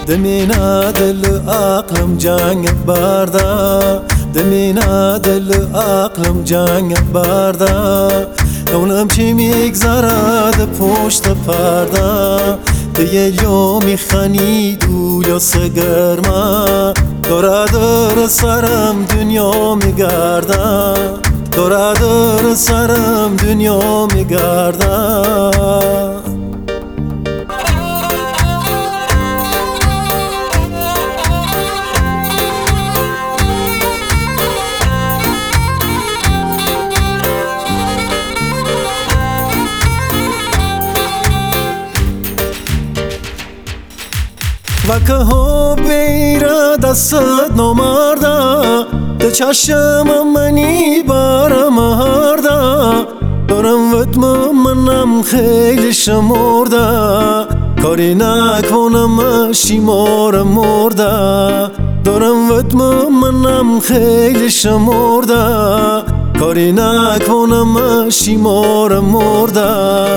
دمینا دل عقلم جنگ برده دمینا دل عقلم جنگ برده اونم چی میگذرد پشت پرده دیگه یا میخنی دولا سگرمه داره سرم دنیا میگرده داره سرم دنیا میگرده وکه ها بیره دستت نمارده ده چشم منی برم هرده دارم وطم منم خیلی شمرده کاری نکنم شیمار مرده دارم وطم منم خیلی شمرده کاری نکنم شیمار مرده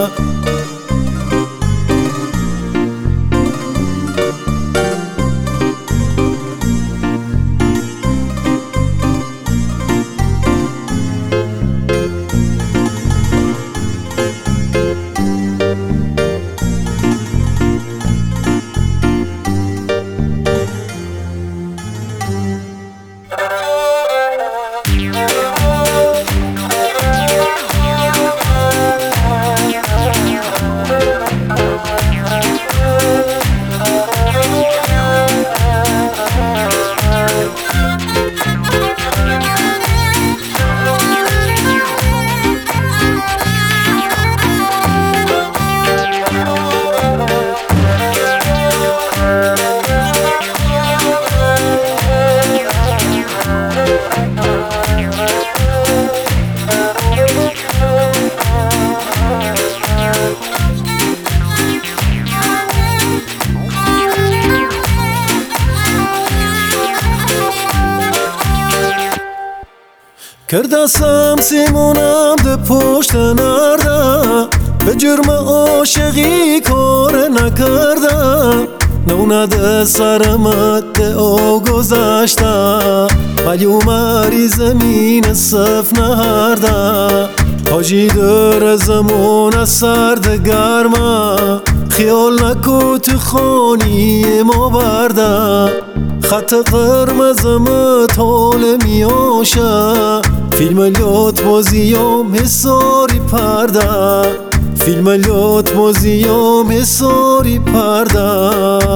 کردستم سیمونم ده پشت نرده به جرم عاشقی کار نکرده نونده سرمت ده او گذشته ولی اومری زمین صف نهرده حاجی در زمان سرد گرمه خیال نکو تو خانی ما برده خط قرمزم طال میاشه فیلم لیات بازیام حساری پرده فیلم لیات بازیام حساری پرده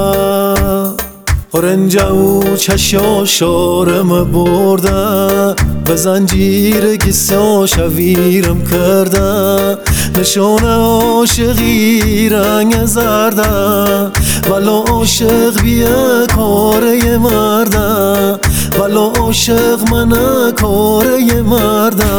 رنجه و چشا شارم برده به زنجیر کسا شویرم کرده نشان عاشقی رنگ زرده ولا عاشق بیه کاره مرده ولا عاشق من کاره مرده